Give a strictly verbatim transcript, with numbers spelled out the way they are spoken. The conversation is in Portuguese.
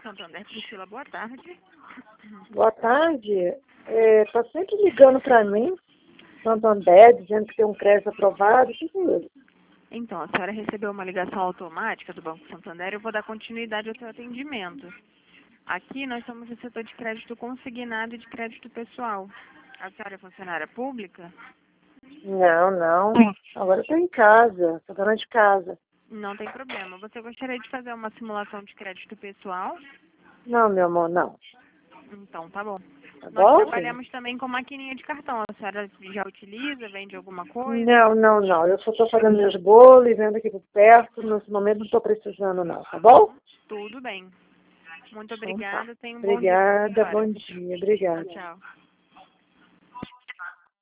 Santander, Priscila, boa tarde. Boa tarde. É, tá sempre ligando para mim, Santander, dizendo que tem um crédito aprovado. O que é isso? Então, a senhora recebeu uma ligação automática do Banco Santander e eu vou dar continuidade ao seu atendimento. Aqui nós somos o setor de crédito consignado e de crédito pessoal. A senhora é funcionária pública? Não, não. Agora eu tô em casa, tô dona de casa. Não tem problema. Você gostaria de fazer uma simulação de crédito pessoal? Não, meu amor, não. Então, tá bom. Tá Nós bom? trabalhamos também com maquininha de cartão. A senhora já utiliza, vende alguma coisa? Não, não, não. Eu só tô fazendo meus bolos e vendo aqui por perto. Nesse momento não tô precisando, não. Tá bom? Tudo bem. Muito Então tá. obrigada. Tenha um bom dia, Obrigada, senhora. bom dia. Obrigada. Tchau.